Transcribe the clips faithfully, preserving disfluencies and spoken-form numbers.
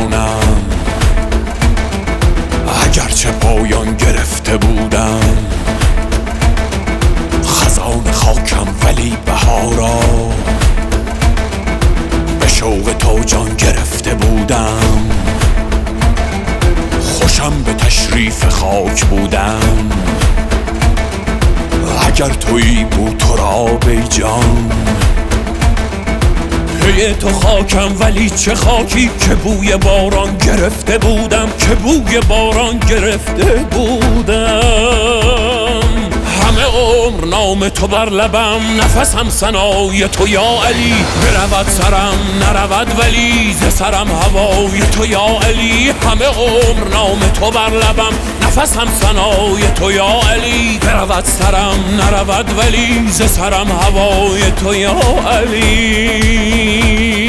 جانم، اگرچه پایان گرفته بودم. خزان خاکم ولی بهارا، به شوق تو جان گرفته بودم. خوشم به تشریف خاک بودم، اگر تویی بود تو را بی جان. پی تو خاکم ولی چه خاکی که بوی باران گرفته بودم، که بوی باران گرفته بودم. همه عمر نام تو بر لبم، نفسم ثنای تو یا علی. برود سرم نرود ولی، ز سرم هوای تو یا علی. همه عمر نام تو بر لبم، نفسم ثنای تو یا علی. برود سرم نرود ولی، ز سرم هوای تو یا علی.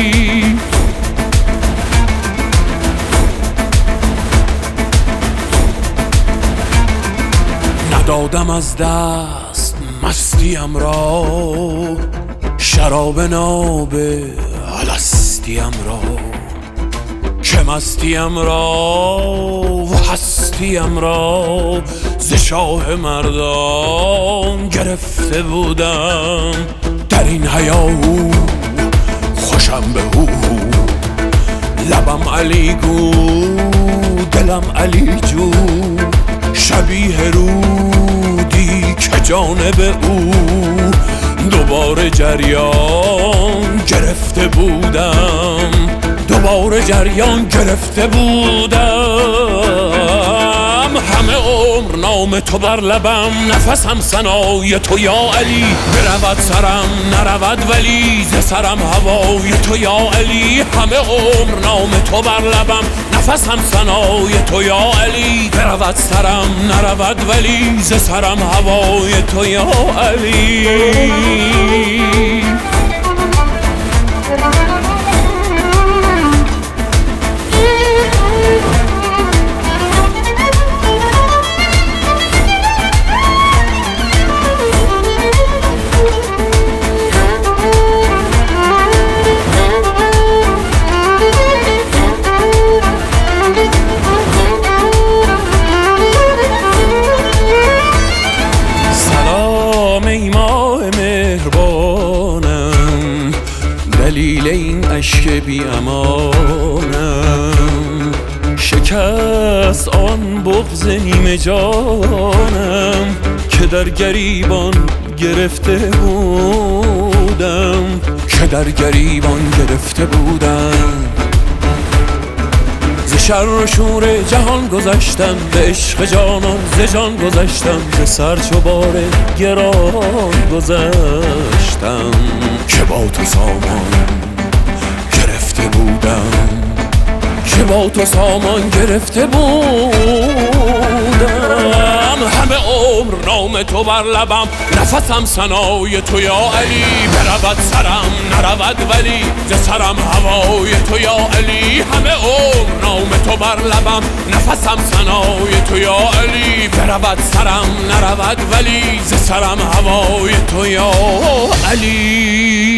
ندادم از دست مستیم را، شراب ناب الستیم را. که مستیم را و هستیم را، ز شاه مردان گرفته بودم. در این هیاهو خوشم به هو، لبم علی گو دلم علی جو. شبیه رودی که جانب او، دوباره جریان گرفته بودم. دوباره جریان گرفته بودم. همه عمر نام تو بر لبم، نفسم ثنای تو یا علی. برود سرم نرود ولی، ز سرم هوای تو یا علی. همه عمر نام تو بر لبم، نفسم ثنای تو یا علی. برود سرم نرود ولی، ز سرم هوای تو یا علی. دلیل این عشق بی امانم، شکست آن بغض نیمه جانم. که در گریبان گرفته بودم، که در گریبان گرفته بودم. ز شر و شور جهان گذشتم، به عشق جانان ز جان گذشتم. ز سر چو بار گران گذشتم، که با تو سامان گرفته بودم. که با تو سامان گرفته بودم. همه عمر نام تو بر لبم، نفسم ثنای تو یا علی. برود سرم نرود ولی، ز سرم هوای تو یا علی. همه عمر نام تو بر لبم، نفسم ثنای تو یا علی. برود سرم نرود ولی، ز سرم هوای تو یا علی.